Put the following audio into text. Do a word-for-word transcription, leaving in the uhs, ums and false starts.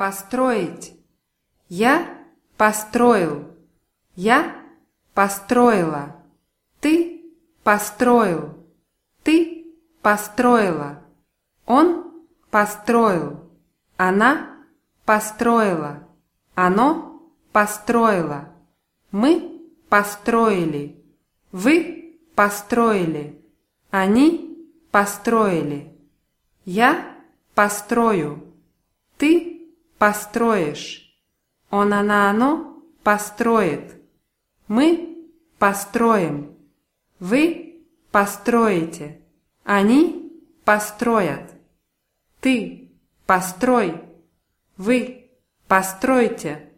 Построить. Я построил. Я построила. Ты построил. Ты построила. Он построил. Она построила. Оно построило. Мы построили. Вы построили. Они построили. Я построю. Ты построишь. Он, она, оно построит. Мы построим. Вы построите. Они построят. Ты построй. Вы постройте.